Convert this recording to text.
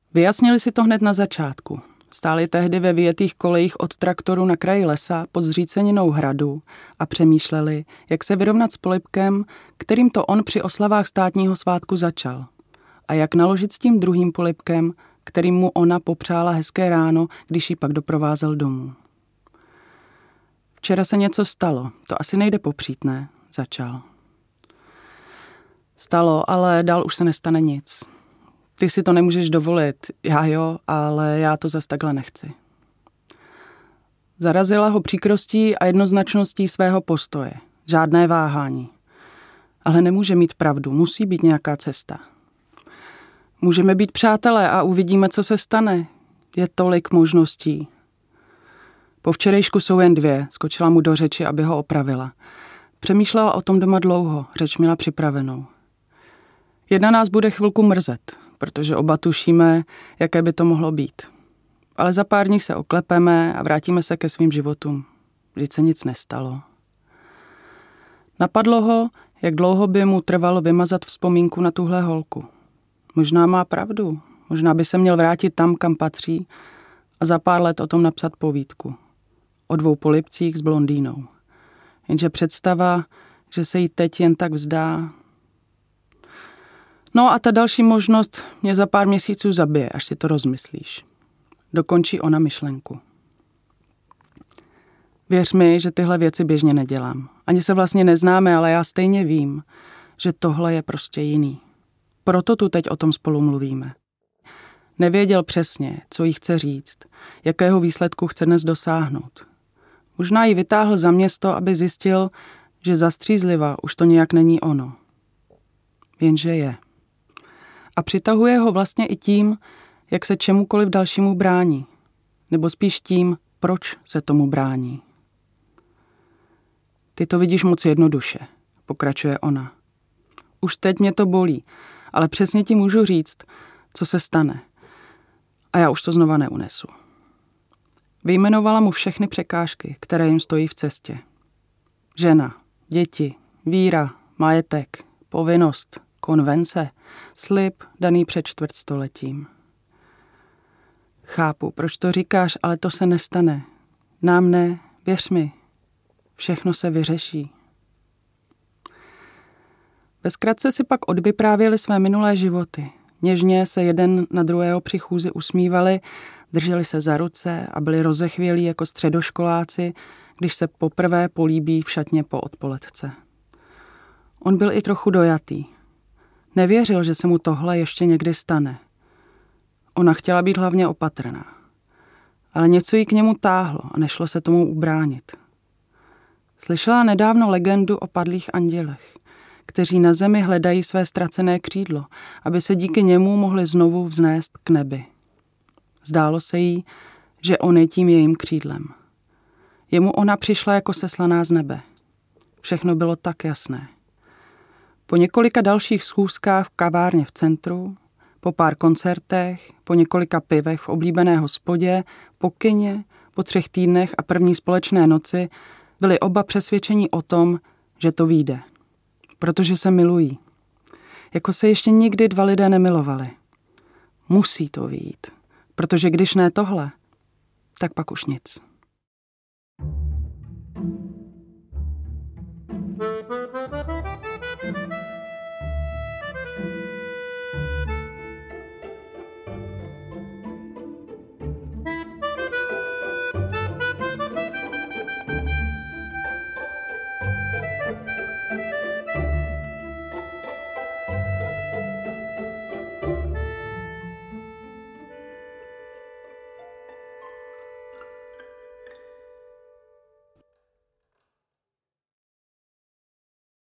Vyjasnili si to hned na začátku. Stáli tehdy ve vyjetých kolejích od traktoru na kraji lesa pod zříceninou hradu a přemýšleli, jak se vyrovnat s polibkem, kterým to on při oslavách státního svátku začal. A jak naložit s tím druhým polibkem, kterým mu ona popřála hezké ráno, když ji pak doprovázel domů. Včera se něco stalo, to asi nejde popřít, ne? Začal. Stalo, ale dál už se nestane nic. Ty si to nemůžeš dovolit, já jo, ale já to zas takhle nechci. Zarazila ho příkrostí a jednoznačností svého postoje. Žádné váhání. Ale nemůže mít pravdu, musí být nějaká cesta. Můžeme být přátelé a uvidíme, co se stane. Je tolik možností. Po včerejšku jsou jen dvě, skočila mu do řeči, aby ho opravila. Přemýšlela o tom doma dlouho, řeč měla připravenou. Jedna nás bude chvilku mrzet, protože oba tušíme, jaké by to mohlo být. Ale za pár dní se oklepeme a vrátíme se ke svým životům. Vždyť se nic nestalo. Napadlo ho, jak dlouho by mu trvalo vymazat vzpomínku na tuhle holku. Možná má pravdu, možná by se měl vrátit tam, kam patří a za pár let o tom napsat povídku. O 2 polibcích s blondýnou. Jenže představa, že se jí teď jen tak vzdá. No a ta další možnost mě za pár měsíců zabije, až si to rozmyslíš. Dokončí ona myšlenku. Věř mi, že tyhle věci běžně nedělám. Ani se vlastně neznáme, ale já stejně vím, že tohle je prostě jiný. Proto tu teď o tom spolu mluvíme. Nevěděl přesně, co jí chce říct, jakého výsledku chce dnes dosáhnout. Možná ji vytáhl za město, aby zjistil, že zastřízliva už to nějak není ono. Jenže je. A přitahuje ho vlastně i tím, jak se čemukoliv dalšímu brání. Nebo spíš tím, proč se tomu brání. Ty to vidíš moc jednoduše, pokračuje ona. Už teď mě to bolí, ale přesně ti můžu říct, co se stane. A já už to znova neunesu. Vyjmenovala mu všechny překážky, které jim stojí v cestě. Žena, děti, víra, majetek, povinnost, konvence, slib daný před 400letím. Chápu, proč to říkáš, ale to se nestane. Nám ne, věř mi. Všechno se vyřeší. Ve zkratce si pak odvyprávěli své minulé životy. Něžně se jeden na druhého při chůzi usmívali, drželi se za ruce a byli rozechvělí jako středoškoláci, když se poprvé políbí v šatně po odpoledce. On byl i trochu dojatý. Nevěřil, že se mu tohle ještě někdy stane. Ona chtěla být hlavně opatrná. Ale něco jí k němu táhlo a nešlo se tomu ubránit. Slyšela nedávno legendu o padlých andělech, kteří na zemi hledají své ztracené křídlo, aby se díky němu mohli znovu vznést k nebi. Zdálo se jí, že on je tím jejím křídlem. Jemu ona přišla jako seslaná z nebe. Všechno bylo tak jasné. Po několika dalších schůzkách v kavárně v centru, po pár koncertech, po několika pivech v oblíbené hospodě, po kině, po 3 týdnech a první společné noci byli oba přesvědčeni o tom, že to vyjde. Protože se milují. Jako se ještě nikdy 2 lidé nemilovali. Musí to vyjít. Protože když ne tohle, tak pak už nic.